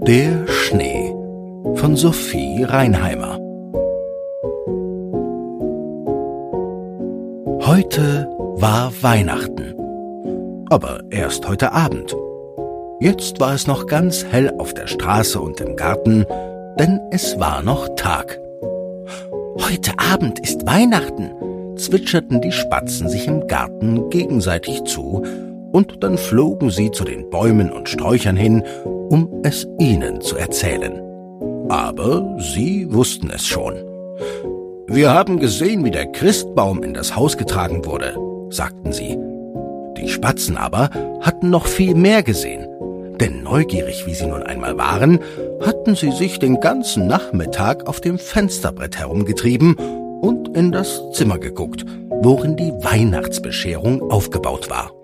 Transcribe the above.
Der Schnee von Sophie Reinheimer. Heute war Weihnachten, aber erst heute Abend. Jetzt war es noch ganz hell auf der Straße und im Garten, denn es war noch Tag. Heute Abend ist Weihnachten, zwitscherten die Spatzen sich im Garten gegenseitig zu, und dann flogen sie zu den Bäumen und Sträuchern hin, um es ihnen zu erzählen. Aber sie wussten es schon. »Wir haben gesehen, wie der Christbaum in das Haus getragen wurde«, sagten sie. Die Spatzen aber hatten noch viel mehr gesehen, denn neugierig wie sie nun einmal waren, hatten sie sich den ganzen Nachmittag auf dem Fensterbrett herumgetrieben und in das Zimmer geguckt, worin die Weihnachtsbescherung aufgebaut war.